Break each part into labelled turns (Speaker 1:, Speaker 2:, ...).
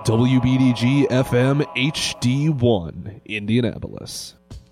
Speaker 1: WBDG FM HD1, Indianapolis.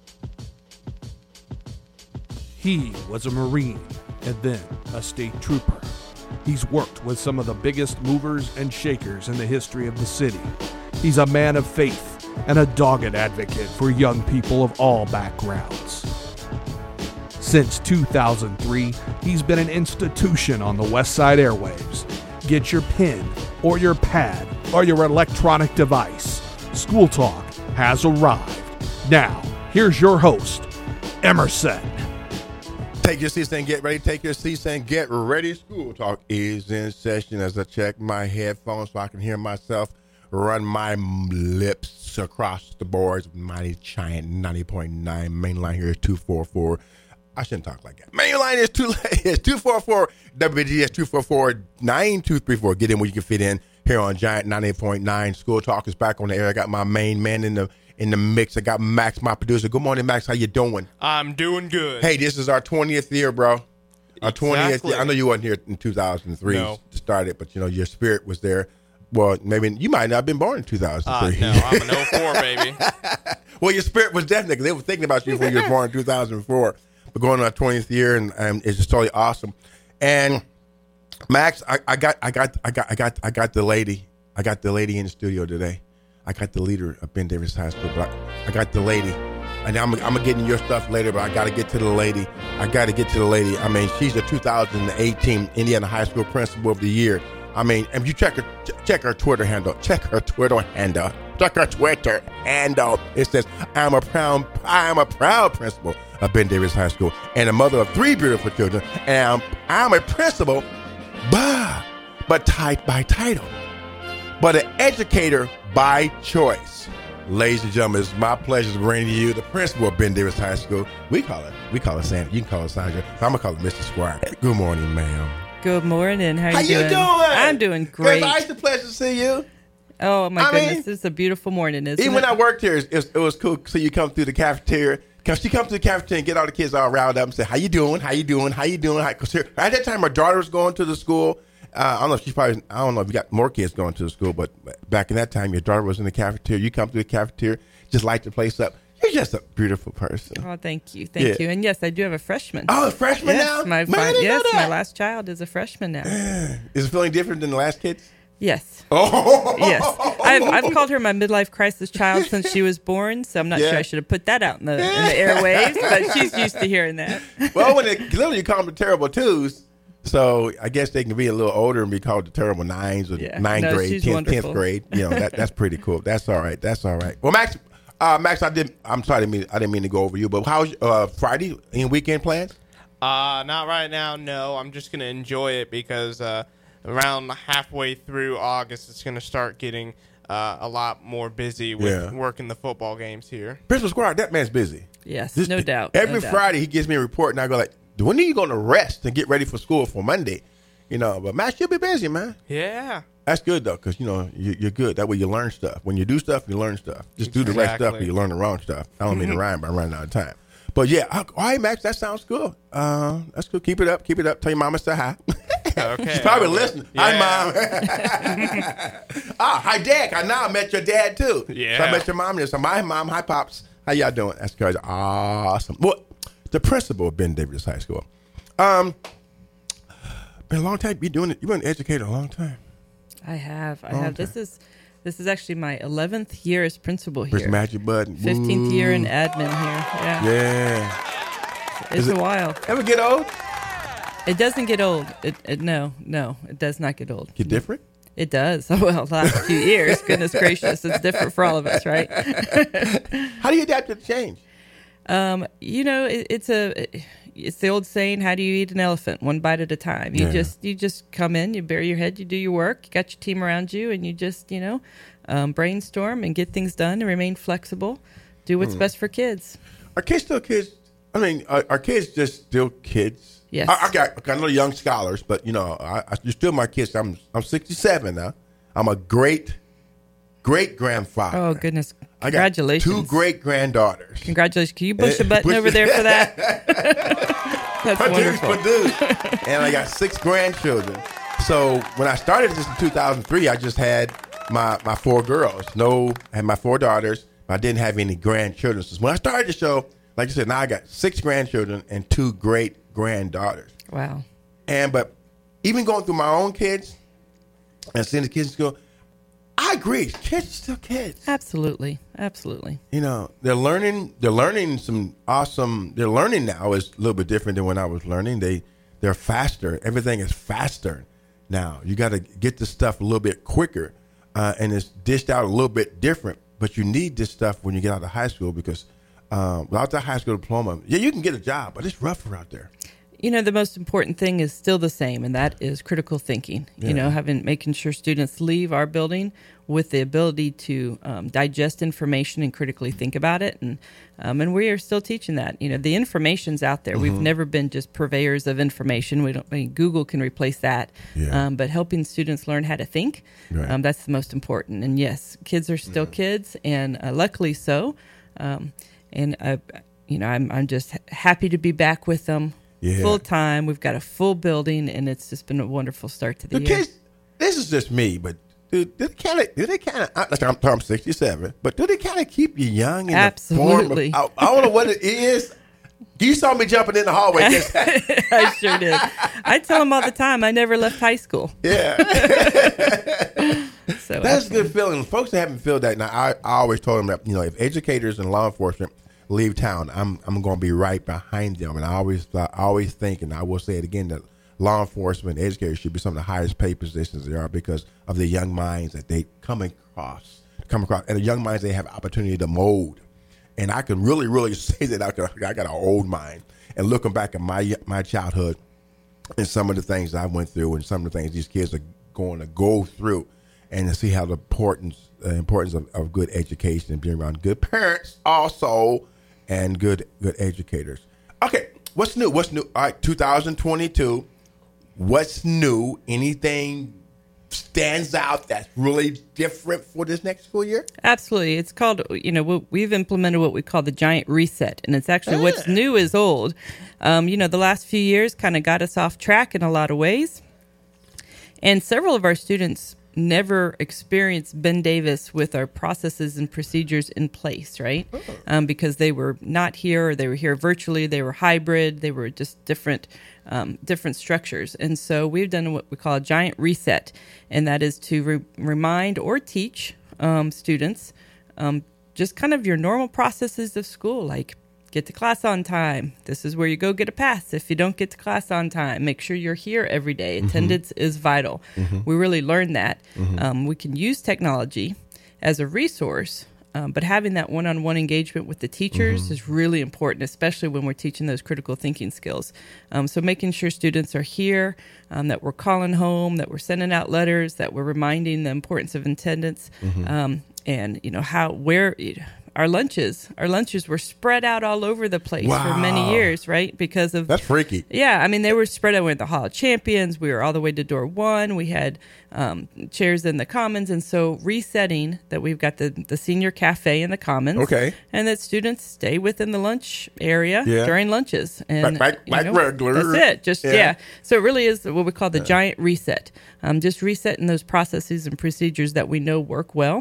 Speaker 2: He was a Marine and then a state trooper. He's worked with some of the biggest movers and shakers in the history of the city. He's a man of faith and a dogged advocate for young people of all backgrounds. Since 2003, he's been an institution on the West Side airwaves. Get your pen or your pad or your electronic device. School Talk has arrived. Now, here's your host, Emerson.
Speaker 3: Take your seats and get ready. Take your seats and get ready. School Talk is in session as I check my headphones so I can hear myself run my lips across the boards. Mighty Giant 90.9. Main line here is 244. I shouldn't talk like that. Main line is 244. WBGS 244-9234. Get in where you can fit in here on Giant 98.9. School Talk is back on the air. I got my main man in the mix. I got Max, my producer. Good morning, Max. How you doing?
Speaker 4: I'm doing good.
Speaker 3: Hey, this is our 20th year, bro. Our 20th
Speaker 4: Exactly.
Speaker 3: year. I know you wasn't here in 2003
Speaker 4: No.
Speaker 3: to start it, but you know your spirit was there. Well, maybe you might not have been born in 2003.
Speaker 4: No, I'm an 04, baby.
Speaker 3: Well, your spirit was definitely. They were thinking about you when you were born in 2004. But going on our 20th year, and it's just totally awesome. And Max, I got the lady. I got the lady in the studio today. I got the leader of Ben Davis High School, but I got the lady. And I'm gonna get into your stuff later, but I got to get to the lady. I mean, she's the 2018 Indiana High School Principal of the Year. I mean, if you check her Twitter handle. It says, I'm a proud principal of Ben Davis High School and a mother of 3 beautiful children. And I'm a principal, but tied by title, but an educator by choice. Ladies and gentlemen, it's my pleasure to bring to you the principal of Ben Davis High School. We call her Sandra. You can call her Sandra. So I'm gonna call her Mr. Squire. Good morning, ma'am.
Speaker 5: Good morning. How you doing?
Speaker 3: I'm
Speaker 5: doing great.
Speaker 3: It's a pleasure to see you.
Speaker 5: Oh my goodness, it's a beautiful morning, isn't it?
Speaker 3: Even when I worked here, it was cool to see you come through the cafeteria. She comes to the cafeteria and get all the kids all riled up and say, how you doing? Because at that time, my daughter was going to the school. I don't know if you got more kids going to the school, but back in that time, your daughter was in the cafeteria. You come to the cafeteria, just light the place up. You're just a beautiful person.
Speaker 5: Oh, thank you. Thank you. And yes, I do have a freshman.
Speaker 3: Oh, a freshman now?
Speaker 5: My last child is a freshman now.
Speaker 3: Is it feeling different than the last kids?
Speaker 5: Yes.
Speaker 3: Oh.
Speaker 5: Yes. I've called her my midlife crisis child since she was born, so I'm not sure I should have put that out in the airwaves, but she's used to hearing that.
Speaker 3: Well, when they literally call them the terrible twos, so I guess they can be a little older and be called the terrible nines or ninth grade, 10th grade. You know, that's pretty cool. That's all right. Well, Max, I didn't mean to go over you, but how's Friday? Any weekend plans?
Speaker 4: Not right now, no. I'm just going to enjoy it because around halfway through August, it's going to start getting a lot more busy with working the football games here.
Speaker 3: Principal Squire, that man's busy.
Speaker 5: Yes, no doubt.
Speaker 3: Every Friday he gives me a report, and I go like, when are you going to rest and get ready for school for Monday? You know, but Max, you'll be busy, man.
Speaker 4: Yeah.
Speaker 3: That's good, though, because, you know, you're good. That way you learn stuff. When you do stuff, you learn stuff. Just do the right stuff and you learn the wrong stuff. I don't mean to rhyme, but I'm running out of time. But, yeah, all right, Max, that sounds good. That's good. Keep it up. Tell your mama say hi.
Speaker 4: Okay.
Speaker 3: She's probably listening.
Speaker 4: Yeah.
Speaker 3: Hi, Mom. Hi, Dad. I now met your dad, too.
Speaker 4: Yeah.
Speaker 3: So I met your mom. So my mom, hi, Pops. How y'all doing? That's crazy. Awesome. Well, the principal of Ben Davis High School. Been a long time. You've been an educator a long time.
Speaker 5: I have. This is actually my 11th year as principal here.
Speaker 3: Press magic button.
Speaker 5: 15th year in admin here.
Speaker 3: Yeah.
Speaker 5: It's a while.
Speaker 3: Ever get old?
Speaker 5: It doesn't get old. No, it does not get old.
Speaker 3: Get different?
Speaker 5: It does. Well, the last few years, goodness gracious, it's different for all of us, right?
Speaker 3: How do you adapt to the change?
Speaker 5: You know, it's the old saying, how do you eat an elephant? One bite at a time. You just come in, you bury your head, you do your work, you got your team around you, and you just, brainstorm and get things done and remain flexible. Do what's best for kids.
Speaker 3: Are kids still kids? I mean, are kids just still kids?
Speaker 5: Yes.
Speaker 3: I got little young scholars, but, you're still my kids. I'm 67 now. I'm a great-grandfather.
Speaker 5: Oh, goodness.
Speaker 3: I got
Speaker 5: Congratulations.
Speaker 3: 2 great-granddaughters.
Speaker 5: Congratulations. Can you push a button over there for that? That's wonderful.
Speaker 3: And I got 6 grandchildren. So when I started this in 2003, I just had my 4 girls. I had my 4 daughters. I didn't have any grandchildren. So when I started the show, like I said, now I got 6 grandchildren and 2 great granddaughters.
Speaker 5: Wow.
Speaker 3: But even going through my own kids and seeing the kids in school, I agree. Kids are still kids.
Speaker 5: Absolutely. Absolutely.
Speaker 3: You know, they're learning some awesome. Their learning now is a little bit different than when I was learning. They're faster. Everything is faster now. You got to get the stuff a little bit quicker, and it's dished out a little bit different. But you need this stuff when you get out of high school because without that high school diploma, you can get a job, but it's rougher out there.
Speaker 5: You know, the most important thing is still the same, and that is critical thinking. Yeah. You know, making sure students leave our building with the ability to digest information and critically think about it. And we are still teaching that. You know, the information's out there. Mm-hmm. We've never been just purveyors of information. Google can replace that. Yeah. But helping students learn how to think, right. That's the most important. And yes, kids are still kids, and luckily so. I'm just happy to be back with them. Yeah. Full time. We've got a full building, and it's just been a wonderful start to the year.
Speaker 3: Kids, this is just me, but do they kind of? I'm 67, but do they kind of keep you young? In
Speaker 5: Absolutely.
Speaker 3: The form of, I don't know what it is. You saw me jumping in the hallway. Just
Speaker 5: I sure did. I tell them all the time I never left high school.
Speaker 3: Yeah. So that's a good feeling. Folks that haven't felt that. Now, I always told them that if educators and law enforcement leave town, I'm going to be right behind them. And I always think, and I will say it again, that law enforcement educators should be some of the highest paid positions there are because of the young minds that they come across, and the young minds they have opportunity to mold. And I can really, really say that I got an old mind. And looking back at my childhood and some of the things I went through and some of the things these kids are going to go through, and to see how the importance of good education and being around good parents also, and good educators. Okay, what's new? All right, 2022. What's new? Anything stands out that's really different for this next school year?
Speaker 5: Absolutely. It's called, we've implemented what we call the Giant Reset, and it's actually what's new is old. The last few years kind of got us off track in a lot of ways, and several of our students never experienced Ben Davis with our processes and procedures in place, right? Because they were not here, or they were here virtually, they were hybrid, they were just different structures. And so we've done what we call a Giant Reset, and that is to remind or teach students just kind of your normal processes of school, like get to class on time. This is where you go get a pass. If you don't get to class on time, make sure you're here every day. Mm-hmm. Attendance is vital. Mm-hmm. We really learned that. Mm-hmm. We can use technology as a resource, but having that one-on-one engagement with the teachers is really important, especially when we're teaching those critical thinking skills. So making sure students are here, that we're calling home, that we're sending out letters, that we're reminding the importance of attendance, and where our lunches were spread out all over the place for many years, right? Because of
Speaker 3: that's freaky.
Speaker 5: Yeah, I mean they were spread out. We were at the Hall of Champions. We were all the way to door 1. We had chairs in the Commons, and so resetting that we've got the senior cafe in the Commons.
Speaker 3: Okay,
Speaker 5: and that students stay within the lunch area during lunches, and
Speaker 3: like regular.
Speaker 5: That's it. So it really is what we call the Giant Reset. Just resetting those processes and procedures that we know work well,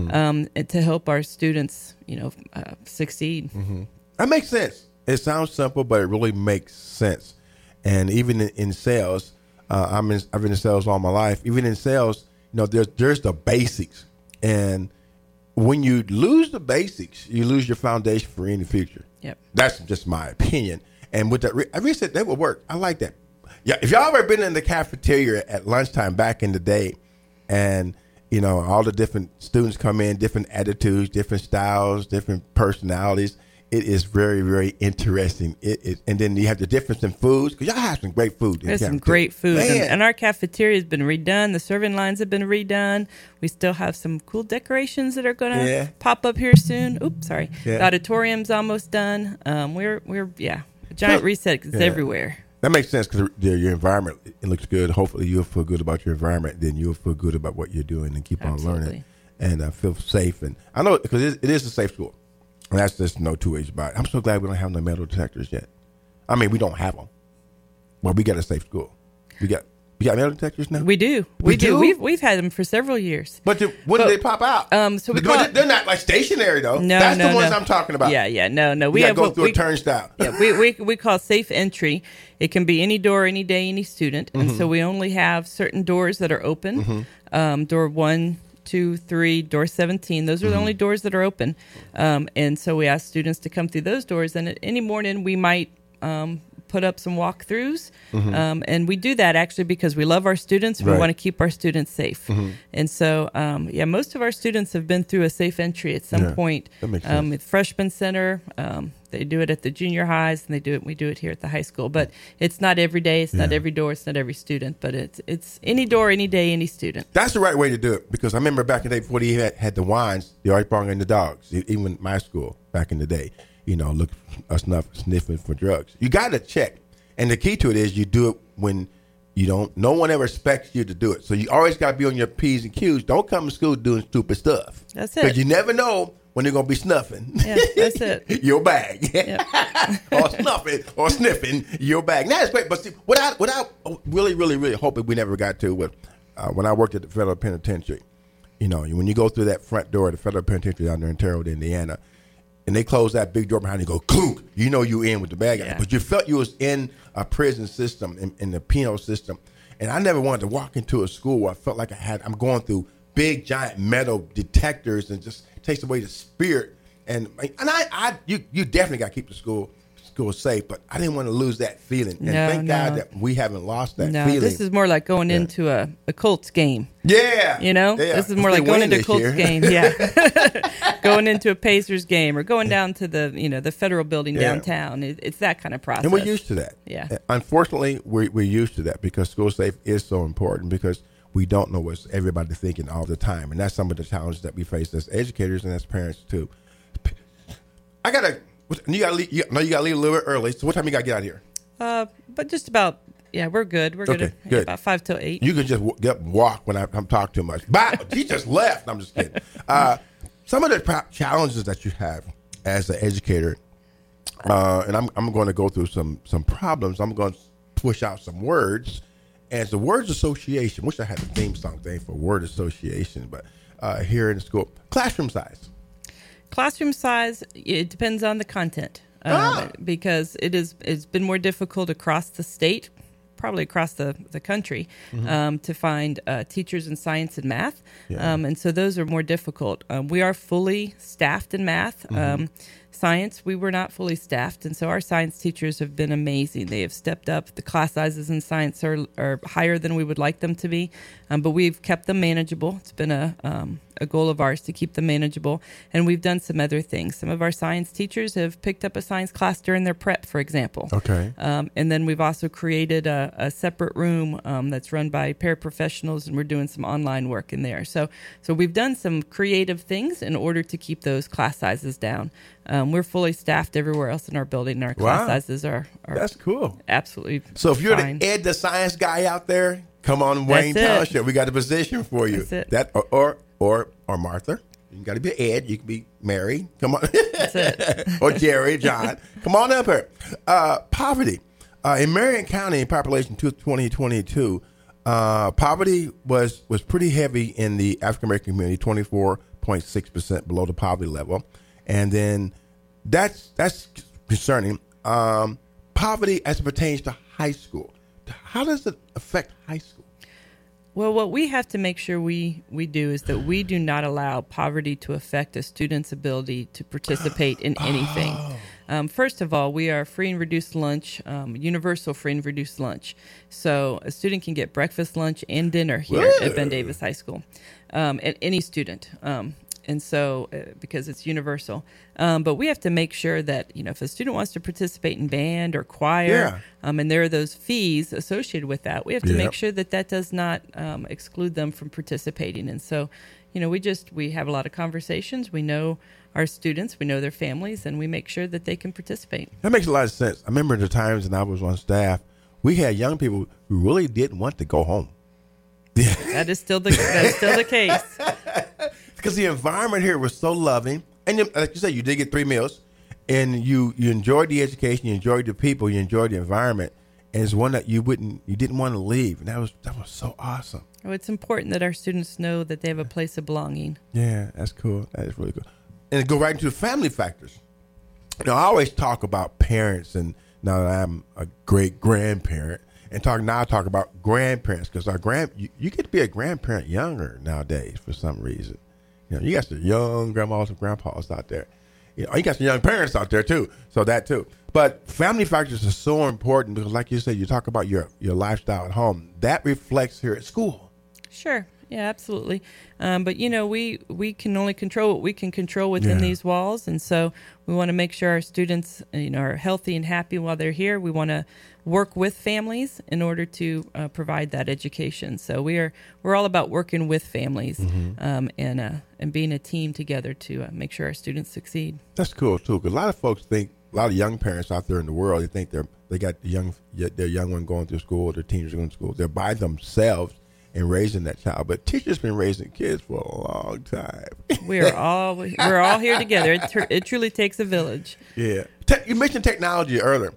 Speaker 5: to help our students, succeed. Mm-hmm.
Speaker 3: That makes sense. It sounds simple, but it really makes sense. And even in sales, I've been in sales all my life. Even in sales, there's the basics, and when you lose the basics, you lose your foundation for any future.
Speaker 5: Yep,
Speaker 3: that's just my opinion. And with that reset, that would work. I like that. Yeah, if y'all ever been in the cafeteria at lunchtime back in the day, and all the different students come in, different attitudes, different styles, different personalities. It is very, very interesting. And then you have the difference in foods, because y'all have some great food.
Speaker 5: There's some great food. And our cafeteria has been redone. The serving lines have been redone. We still have some cool decorations that are going to pop up here soon. Oops, sorry. Yeah. The auditorium's almost done. We're Giant Reset is everywhere.
Speaker 3: That makes sense, because your environment, it looks good. Hopefully you'll feel good about your environment. Then you'll feel good about what you're doing and keep on learning and feel safe. And I know, because it is a safe school. And that's just no two ways about it. I'm so glad we don't have no metal detectors yet. I mean, we don't have them. Well, we got a safe school. You got metal detectors now?
Speaker 5: We do. We do. We've had them for several years.
Speaker 3: But when do they pop out?
Speaker 5: So
Speaker 3: they're not like stationary though.
Speaker 5: No,
Speaker 3: that's the ones I'm talking about.
Speaker 5: Yeah. No.
Speaker 3: We have go through a turnstile.
Speaker 5: Yeah, we call safe entry. It can be any door, any day, any student, and so we only have certain doors that are open. Door 1, 2, 3, door 17. Those are the only doors that are open, and so we ask students to come through those doors. And any morning we might put up some walkthroughs, and we do that actually because we love our students. We want to keep our students safe, and so most of our students have been through a safe entry at some point.
Speaker 3: That makes sense.
Speaker 5: At Freshman Center, they do it at the junior highs, and we do it here at the high school. But it's not every day. It's not every door. It's not every student. But it's any door, any day, any student.
Speaker 3: That's the right way to do it, because I remember back in the day before they had the wines, they already brought in the dogs. Even my school back in the day, look us not sniffing for drugs. You got to check, and the key to it is you do it when you don't. No one ever expects you to do it, so you always got to be on your P's and Q's. Don't come to school doing stupid stuff.
Speaker 5: That's it.
Speaker 3: Because you never know when they're going to be snuffing.
Speaker 5: Yeah, that's it.
Speaker 3: Your bag. Or snuffing or sniffing your bag. Now, that's great. But see, what I really, really, really hoping we never got to was when I worked at the federal penitentiary. When you go through that front door of the federal penitentiary down there in Terre Haute, Indiana, and they close that big door behind you, go clunk, you in with the bag.
Speaker 5: Yeah.
Speaker 3: But you felt you was in a prison system, in the penal system. And I never wanted to walk into a school where I felt like I'm going through big, giant metal detectors, and just takes away the spirit. And you definitely got to keep the school safe, but I didn't want to lose that feeling. And thank God that we haven't lost that feeling.
Speaker 5: This is more like going into a Colts game.
Speaker 3: Yeah.
Speaker 5: This is more like going into a Colts game. Yeah. Going into a Pacers game, or going down to the federal building downtown. It's that kind of process.
Speaker 3: And we're used to that.
Speaker 5: Yeah.
Speaker 3: Unfortunately, we're used to that, because school safe is so important, because we don't know what everybody's thinking all the time. And that's some of the challenges that we face as educators and as parents too. You gotta leave a little bit early. So what time you gotta get out of here?
Speaker 5: But just about, we're good. We're good. About 5 till 8.
Speaker 3: You can just walk when I'm talking too much. Bye. He just left. I'm just kidding. Some of the challenges that you have as an educator, and I'm going to go through some problems. I'm going to push out some words. And it's the words association. Wish I had a theme song thing for word association, but here in the school, classroom size.
Speaker 5: Classroom size, it depends on the content, because it's been more difficult across the state, probably across the country, to find teachers in science and math. And so those are more difficult. We are fully staffed in math. Science, we were not fully staffed, and so our science teachers have been amazing. They have stepped up. The class sizes in science are higher than we would like them to be, but we've kept them manageable. It's been a goal of ours to keep them manageable, and we've done some other things. Some of our science teachers have picked up a science class during their prep, for example.
Speaker 3: Okay.
Speaker 5: And then we've also created a separate room that's run by paraprofessionals, and we're doing some online work in there. So we've done some creative things in order to keep those class sizes down. We're fully staffed everywhere else in our building, and our class sizes are
Speaker 3: that's cool.
Speaker 5: Absolutely.
Speaker 3: So if you're
Speaker 5: fine.
Speaker 3: the science guy out there, come on, Wayne Township. We got a position for you.
Speaker 5: That's it.
Speaker 3: That or Martha. You got to be Ed. You can be Mary. Come on.
Speaker 5: That's it.
Speaker 3: Or Jerry, John. Come on up here. Poverty. In Marion County, in population 2022, poverty was pretty heavy in the African American community, 24.6% below the poverty level. And then that's concerning. Poverty as it pertains to high school. How does it affect high school?
Speaker 5: Well, what we have to make sure we do is that we do not allow poverty to affect a student's ability to participate in anything. First of all, we are free and reduced lunch, universal free and reduced lunch. So a student can get breakfast, lunch, and dinner here at Ben Davis High School, at any student. And so, because it's universal. But we have to make sure that, if a student wants to participate in band or choir, and there are those fees associated with that, we have to make sure that does not exclude them from participating. And so, we have a lot of conversations. We know our students, we know their families, and we make sure that they can participate.
Speaker 3: That makes a lot of sense. I remember the times when I was on staff, we had young people who really didn't want to go home.
Speaker 5: That is still the case.
Speaker 3: Because the environment here was so loving. And like you said, you did get 3 meals. And you enjoyed the education, you enjoyed the people, you enjoyed the environment. and it's one that you didn't want to leave, and that was so awesome.
Speaker 5: Oh, it's important that our students know that they have a place of belonging.
Speaker 3: Yeah, that's cool. That is really cool. And go right into the family factors. I always talk about parents, and now that I'm a great grandparent, and talk about grandparents, because you get to be a grandparent younger nowadays for some reason. You got some young grandmas and grandpas out there. You got some young parents out there too. So that too. But family factors are so important because, like you said, you talk about your lifestyle at home. That reflects here at school.
Speaker 5: Sure. Yeah, absolutely. But, we can only control what we can control within these walls. And so we want to make sure our students, are healthy and happy while they're here. We want to work with families in order to provide that education. So we're all about working with families and being a team together to make sure our students succeed.
Speaker 3: That's cool, too, because a lot of folks think, a lot of young parents out there in the world, they think they got their young one going through school, their teenagers going to school. They're by themselves and raising that child, but teachers been raising kids for a long time.
Speaker 5: we're all here together. It truly takes a village.
Speaker 3: Yeah, you mentioned technology earlier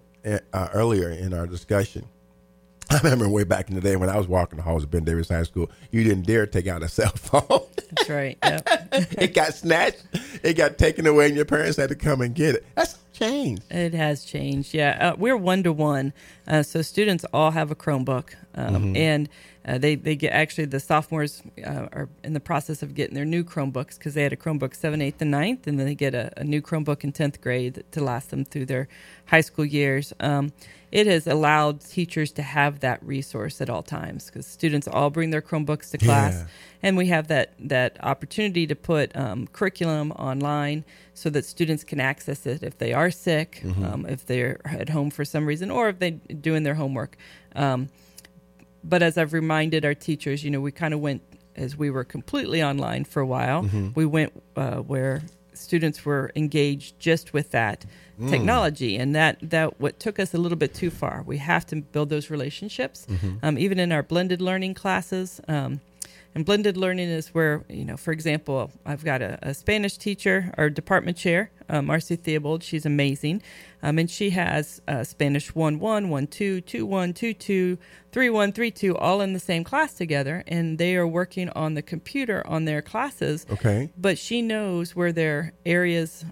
Speaker 3: in our discussion. I remember way back in the day when I was walking the halls of Ben Davis High School, you didn't dare take out a cell phone.
Speaker 5: That's right. Yep.
Speaker 3: It got snatched. It got taken away, and your parents had to come and get it. That's changed.
Speaker 5: It has changed. Yeah, we're 1-to-1, so students all have a Chromebook, and they get, actually the sophomores are in the process of getting their new Chromebooks because they had a Chromebook 7th, 8th, and 9th, and then they get a new Chromebook in 10th grade to last them through their high school years. It has allowed teachers to have that resource at all times because students all bring their Chromebooks to class, and we have that opportunity to put curriculum online so that students can access it if they are sick, if they're at home for some reason, or if they're doing their homework. But as I've reminded our teachers, we kind of went, as we were completely online for a while, we went where students were engaged just with that technology, and that what took us a little bit too far. We have to build those relationships, even in our blended learning classes. And blended learning is where, for example, I've got a Spanish teacher, our department chair, Marcy Theobald. She's amazing. And she has Spanish 1-1, 1-2, 2-1, 2-2, 3-1, 3-2, all in the same class together. And they are working on the computer on their classes.
Speaker 3: Okay.
Speaker 5: But she knows where their areas,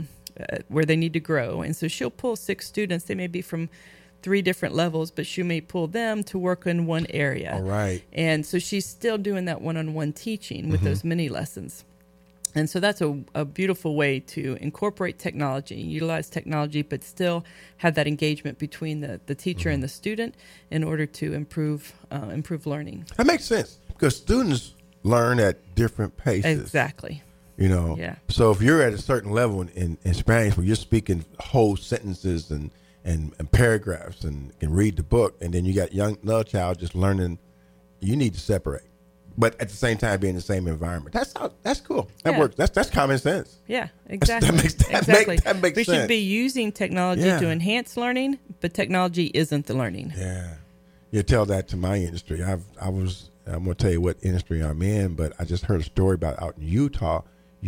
Speaker 5: where they need to grow. And so she'll pull 6 students. They may be from 3 different levels, but she may pull them to work in one area.
Speaker 3: All right.
Speaker 5: And so she's still doing that one-on-one teaching with those mini lessons. And so that's a beautiful way to incorporate technology, utilize technology, but still have that engagement between the teacher and the student in order to improve learning.
Speaker 3: That makes sense because students learn at different paces.
Speaker 5: Exactly.
Speaker 3: Yeah. So if you're at a certain level in Spanish where you're speaking whole sentences and paragraphs and can read the book, and then you got another child just learning, you need to separate, but at the same time be in the same environment. That's cool. That works. That's common sense.
Speaker 5: Yeah, exactly.
Speaker 3: That makes
Speaker 5: we
Speaker 3: sense.
Speaker 5: should be using technology to enhance learning, but technology isn't the learning.
Speaker 3: Yeah, you tell that to my industry. I'm going to tell you what industry I'm in, but I just heard a story about out in Utah.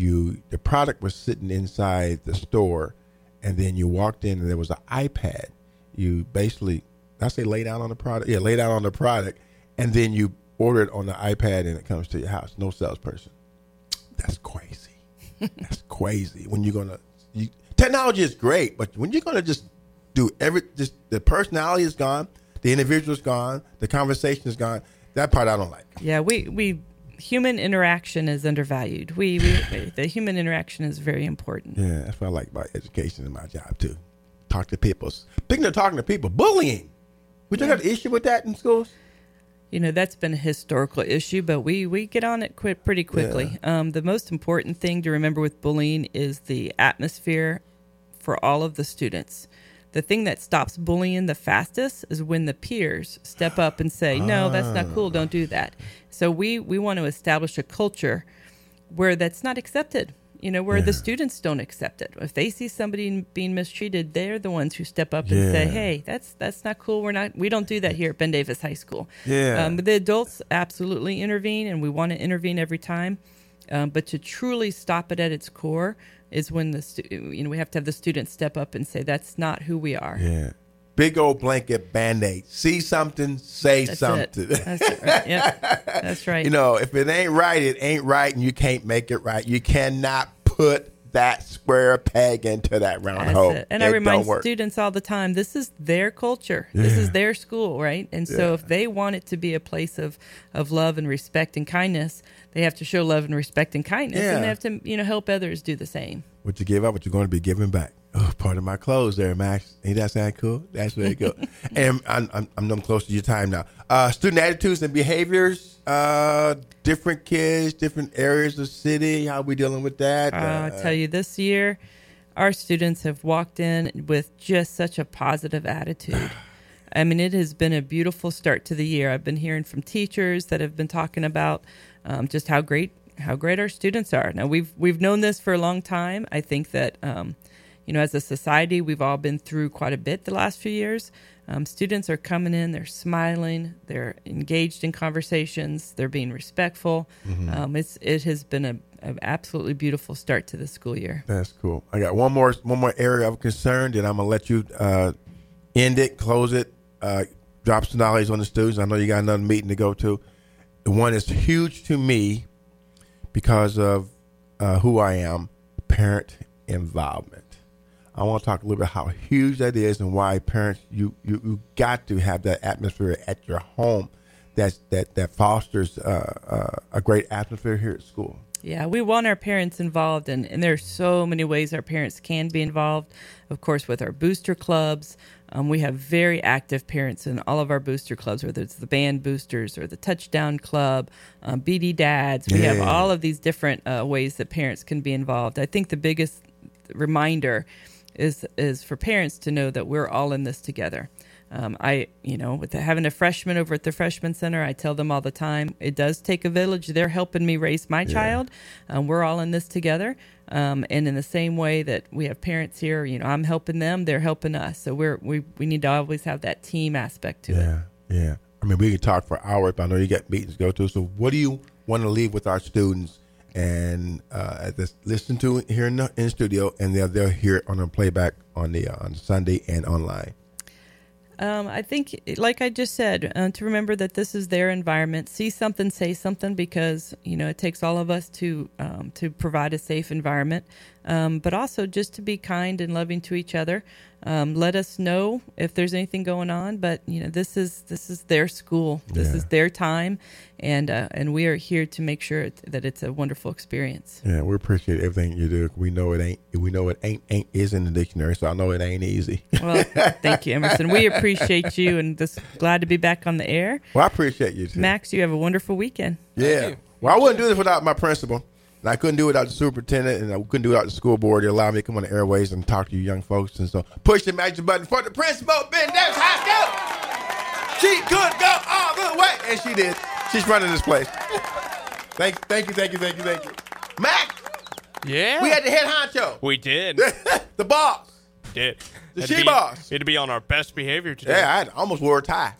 Speaker 3: The product was sitting inside the store, and then you walked in and there was an iPad. You basically, I say lay down on the product. Yeah, lay down on the product, and then you order it on the iPad and it comes to your house. No salesperson. That's crazy. That's crazy. When you're going to, technology is great, but when you're going to just do the personality is gone, the individual is gone, the conversation is gone. That part I don't like.
Speaker 5: Yeah, we human interaction is undervalued. The human interaction is very important.
Speaker 3: Yeah, that's what I like about education in my job too. Talk to people. Speaking of talking to people, bullying. We don't have an issue with that in schools.
Speaker 5: That's been a historical issue, but we get on it pretty quickly. Yeah. The most important thing to remember with bullying is the atmosphere for all of the students. The thing that stops bullying the fastest is when the peers step up and say, no, that's not cool, don't do that. So we want to establish a culture where that's not accepted, where the students don't accept it. If they see somebody being mistreated, they're the ones who step up and say, hey, that's not cool. We don't do that here at Ben Davis High School.
Speaker 3: Yeah.
Speaker 5: But the adults absolutely intervene, and we want to intervene every time. But to truly stop it at its core is when we have to have the students step up and say, that's not who we are.
Speaker 3: Yeah. big old blanket Band-Aid. See something, say something.
Speaker 5: That's it, right? Yep. That's right.
Speaker 3: You know, if it ain't right, it ain't right, and you can't make it right. You cannot put that square peg into that round hole.
Speaker 5: And I remind students all the time, this is their culture. Yeah. This is their school, right? And so if they want it to be a place of love and respect and kindness, they have to show love and respect and kindness. And they have to, help others do the same.
Speaker 3: What you give up, what you're going to be giving back. Oh, part of my clothes there, Max. Ain't that sound cool? That's very good. And I'm close to your time now. Student attitudes and behaviors, different kids, different areas of the city. How are we dealing with that?
Speaker 5: I'll tell you, this year, our students have walked in with just such a positive attitude. I mean, it has been a beautiful start to the year. I've been hearing from teachers that have been talking about just how great our students are. Now, we've known this for a long time. I think that as a society, we've all been through quite a bit the last few years. Students are coming in, they're smiling, they're engaged in conversations, they're being respectful. Mm-hmm. It has been an absolutely beautiful start to the school year.
Speaker 3: That's cool. I got one more area of concern, and I'm going to let you end it, close it, drop some knowledge on the students. I know you got another meeting to go to. The one is huge to me because of who I am, parent involvement. I want to talk a little bit how huge that is and why parents, you got to have that atmosphere at your home that fosters a great atmosphere here at school.
Speaker 5: Yeah, we want our parents involved, and there are so many ways our parents can be involved. Of course, with our booster clubs, we have very active parents in all of our booster clubs, whether it's the band boosters or the touchdown club, BD dads. We have all of these different ways that parents can be involved. I think the biggest reminder is for parents to know that we're all in this together. With having a freshman over at the freshman center, I tell them all the time, it does take a village. They're helping me raise my child. We're all in this together. And in the same way that we have parents here, I'm helping them, they're helping us. So we need to always have that team aspect to it.
Speaker 3: Yeah. I mean, we can talk for hours, but I know you got meetings to go to. So what do you want to leave with our students and listen to here in the studio, and they'll hear it on the playback on Sunday and online?
Speaker 5: I think, like I just said, to remember that this is their environment. See something, say something, because it takes all of us to provide a safe environment, but also just to be kind and loving to each other. Let us know if there's anything going on. But this is their school. This is their time, and we are here to make sure that it's a wonderful experience.
Speaker 3: Yeah, we appreciate everything you do. We know it ain't is in the dictionary, so I know it ain't easy.
Speaker 5: Well, thank you, Emerson. We appreciate you, and just glad to be back on the air.
Speaker 3: Well, I appreciate you too,
Speaker 5: Max. You have a wonderful weekend.
Speaker 3: Yeah. Well, I wouldn't do this without my principal. And I couldn't do it without the superintendent, and I couldn't do it without the school board. They allowed me to come on the airways and talk to you young folks. And so push the magic button for the principal, Ben Davis High School. She could go all the way. And she did. She's running this place. Thank you. Mac.
Speaker 4: Yeah.
Speaker 3: We had the head honcho.
Speaker 4: We did.
Speaker 3: The boss.
Speaker 4: Did.
Speaker 3: The she-boss.
Speaker 4: It'd be on our best behavior today.
Speaker 3: Yeah, I almost wore a tie.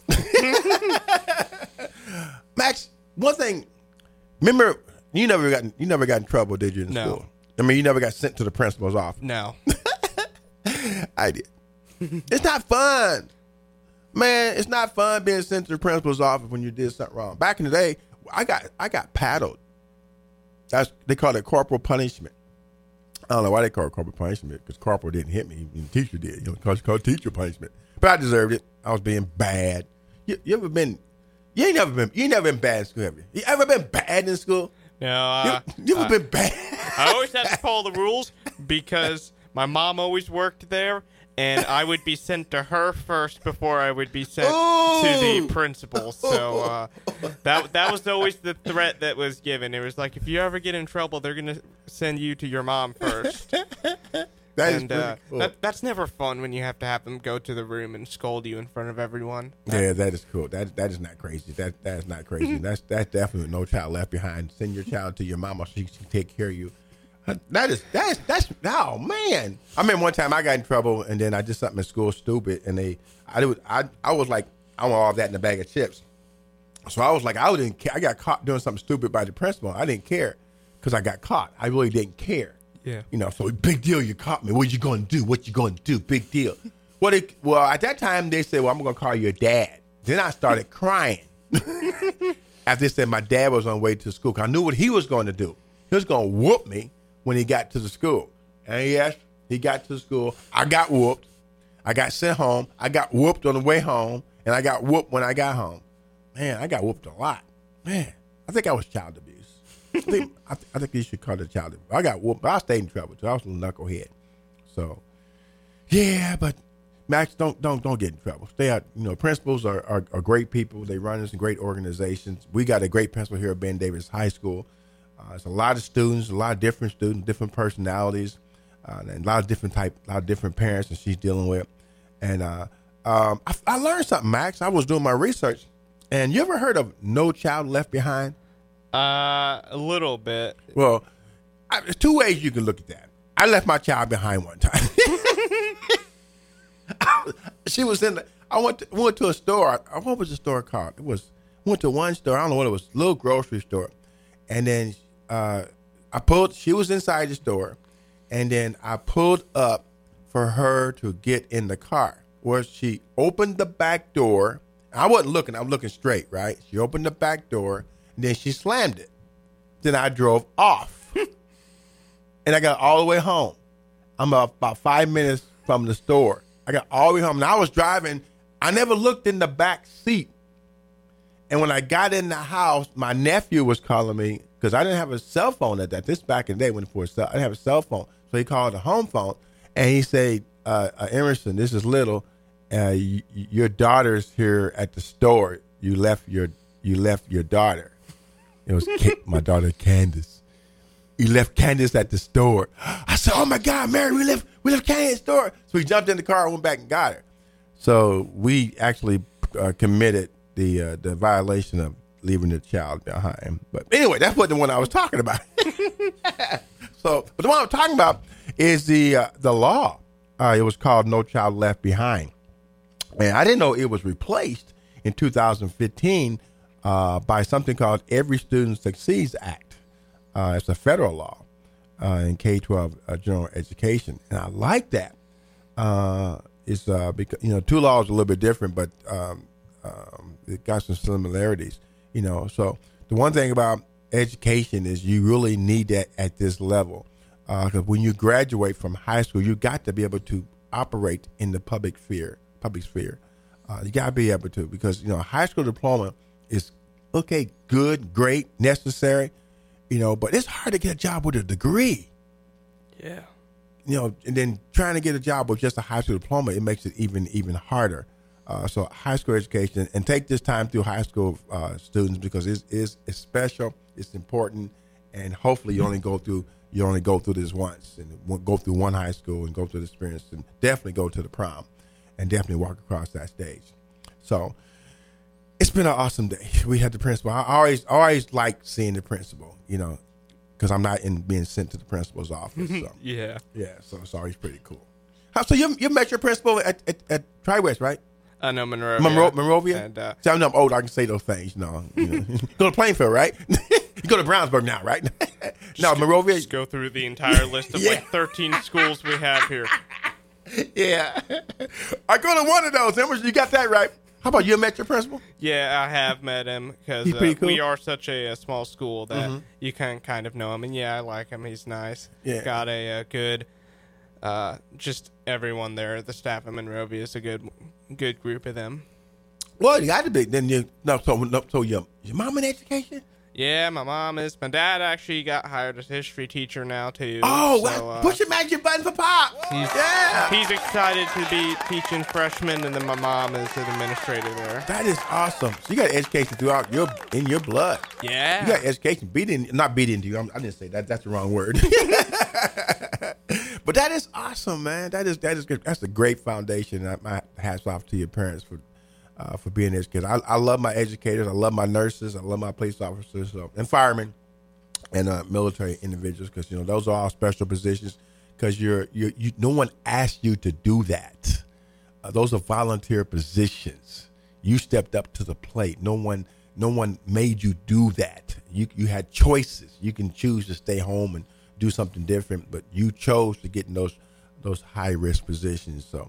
Speaker 3: Max, one thing. Remember, you never got in trouble, did you, in school? I mean, you never got sent to the principal's office.
Speaker 4: No.
Speaker 3: I did. It's not fun. Man, it's not fun being sent to the principal's office when you did something wrong. Back in the day, I got paddled. They call it corporal punishment. I don't know why they call it corporal punishment, because corporal didn't hit me, the teacher did. It's called teacher punishment. But I deserved it. I was being bad. You ain't never been bad in school, have you? You ever been bad in school?
Speaker 4: No.
Speaker 3: You ever been bad?
Speaker 4: I always had to follow the rules because my mom always worked there, and I would be sent to her first before I would be sent to the principal. So that was always the threat that was given. It was like, if you ever get in trouble, they're going to send you to your mom first. That's never fun when you have to have them go to the room and scold you in front of everyone.
Speaker 3: Yeah, that is cool. That is not crazy. That is not crazy. That's definitely no child left behind. Send your child to your mama so she can take care of you. That's oh man. I remember one time I got in trouble and then I did something in school stupid and I was like, I want all that in a bag of chips. So I was like, I didn't care. I got caught doing something stupid by the principal. I didn't care because I got caught. I really didn't care.
Speaker 4: Yeah.
Speaker 3: So big deal, you caught me. What you going to do? Big deal. Well, at that time, they said, well, I'm going to call your dad. Then I started crying. After they said my dad was on the way to school. 'Cause I knew what he was going to do. He was going to whoop me when he got to the school. And yes, he got to the school. I got whooped. I got sent home. I got whooped on the way home. And I got whooped when I got home. Man, I got whooped a lot. Man, I think I was child abuse. I think you should call it child abuse. I got whooped. But I stayed in trouble, too. I was a little knucklehead. So, yeah, but Max, don't get in trouble. Stay out. Principals are great people. They run some great organizations. We got a great principal here at Ben Davis High School. It's a lot of students, a lot of different students, different personalities, and a lot of different parents that she's dealing with. And I learned something, Max. I was doing my research, and you ever heard of No Child Left Behind?
Speaker 4: A little bit.
Speaker 3: Well, there's two ways you can look at that. I left my child behind one time. She was in. I went to a store. What was the store called? Went to one store. I don't know what it was. Little grocery store, and then she was inside the store, and then I pulled up for her to get in the car. Where she opened the back door. I wasn't looking. I'm looking straight. Right. She opened the back door, and then she slammed it. Then I drove off, and I got all the way home. I'm about 5 minutes from the store. I got all the way home, and I was driving. I never looked in the back seat. And when I got in the house, my nephew was calling me because I didn't have a cell phone at that. This back in the day when I didn't have a cell phone. So he called the home phone, and he said, Emerson, this is Little. Your daughter's here at the store. You left your daughter. It was my daughter, Candace. You left Candace at the store. I said, oh, my God, Mary, we left Candace at the store. So we jumped in the car and went back and got her. So we actually committed the violation of leaving the child behind. But anyway, that's what the one I was talking about. But the one I'm talking about is the law. It was called No Child Left Behind. And I didn't know it was replaced in 2015 by something called Every Student Succeeds Act. It's a federal law in K-12 general education, and I like that. It's because two laws are a little bit different, but it got some similarities. So the one thing about education is you really need that at this level, because when you graduate from high school, you got to be able to operate in the public sphere. You got to be able to, because high school diploma is okay, good, great, necessary. But it's hard to get a job with a degree.
Speaker 4: Yeah.
Speaker 3: And then trying to get a job with just a high school diploma, it makes it even harder. So high school education, and take this time through high school students, because it's special, it's important, and hopefully you only go through this once, and go through one high school and go through the experience, and definitely go to the prom, and definitely walk across that stage. So it's been an awesome day. We had the principal. I always like seeing the principal, because I'm not being sent to the principal's office. So.
Speaker 4: Yeah.
Speaker 3: So it's always pretty cool. So you met your principal at Tri-West, right?
Speaker 4: No, Monrovia.
Speaker 3: Monrovia?
Speaker 4: And,
Speaker 3: see, I'm old. I can say those things. Go to Plainfield, right? You go to Brownsburg now, right? No, Monrovia.
Speaker 4: Just go through the entire list of 13 schools we have here.
Speaker 3: Yeah. I go to one of those. Emerson, you got that right. How about you met your principal?
Speaker 4: Yeah, I have met him because
Speaker 3: cool.
Speaker 4: we are such a small school that you can kind of know him. And I like him. He's nice.
Speaker 3: Yeah.
Speaker 4: Got a good, just everyone there. The staff at Monrovia is a good group of them.
Speaker 3: Well, you got to be. Then so your mom in education?
Speaker 4: Yeah, my mom is. My dad actually got hired as a history teacher now, too.
Speaker 3: Oh, wow. Push your magic button for Pop.
Speaker 4: He's excited to be teaching freshmen, and then my mom is an administrator there.
Speaker 3: That is awesome. So you got education throughout in your blood.
Speaker 4: Yeah.
Speaker 3: You got education not beat into you. I didn't say that. That's the wrong word. But that is awesome, man. That is good. That's a great foundation. My hats off to your parents for being educated. I love my educators. I love my nurses. I love my police officers and firemen and military individuals, because those are all special positions, because no one asked you to do that. Those are volunteer positions. You stepped up to the plate. No one made you do that. You had choices. You can choose to stay home and do something different, but you chose to get in those high risk positions. So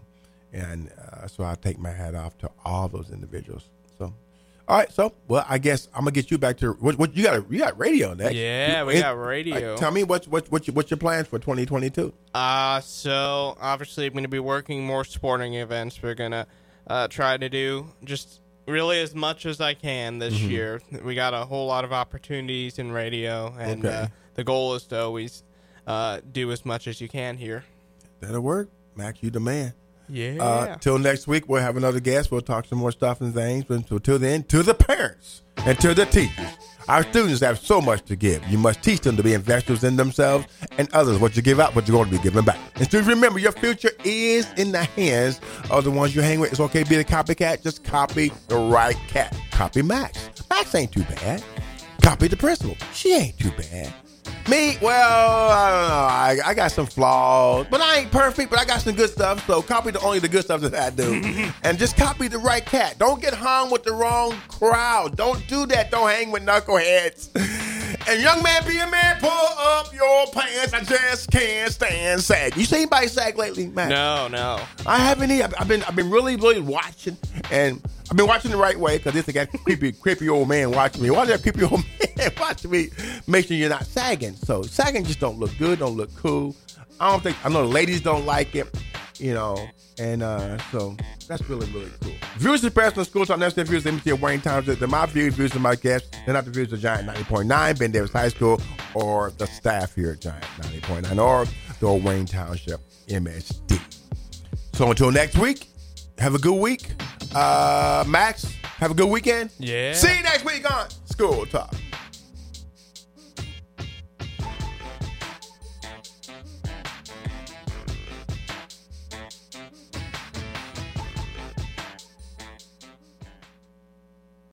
Speaker 3: And so I take my hat off to all those individuals. So, all right. So, well, I guess I'm gonna get you back to what you got. You got radio next.
Speaker 4: Yeah, we got radio.
Speaker 3: Tell me what's your plans for 2022?
Speaker 4: So obviously I'm gonna be working more sporting events. We're gonna try to do just really as much as I can this year. We got a whole lot of opportunities in radio, and the goal is to always do as much as you can here.
Speaker 3: That'll work, Max. You the man.
Speaker 4: Yeah.
Speaker 3: Till next week, we'll have another guest. We'll talk some more stuff and things. But until then, to the parents and to the teachers, our students have so much to give. You must teach them to be investors in themselves and others. What you give out, what you're going to be giving back. And students, remember, your future is in the hands of the ones you hang with. It's okay to be the copycat. Just copy the right cat. Copy Max. Max ain't too bad. Copy the principal. She ain't too bad. Me, well, I don't know. I got some flaws, but I ain't perfect, but I got some good stuff. So copy only the good stuff that I do. And just copy the right cat. Don't get hung with the wrong crowd. Don't do that. Don't hang with knuckleheads. And young man, be a man, pull up your pants. I just can't stand sag. You seen anybody sag lately, man?
Speaker 4: No.
Speaker 3: I haven't either. I've been really watching, and I've been watching the right way because this got creepy old man watching me. Why that creepy old man watching me? Make sure you're not sagging. So sagging just don't look good, don't look cool. I know the ladies don't like it, and so that's really, really cool. Views expressed on School Talk Next views empty of Wayne Times. They're my views of my guests. They're not the views of Giant 90.9, Ben Davis High School, or the staff here at Giant 90.9, or the old Wayne Township MSD. So until next week, have a good week. Max, have a good weekend.
Speaker 4: Yeah.
Speaker 3: See you next week on School Talk.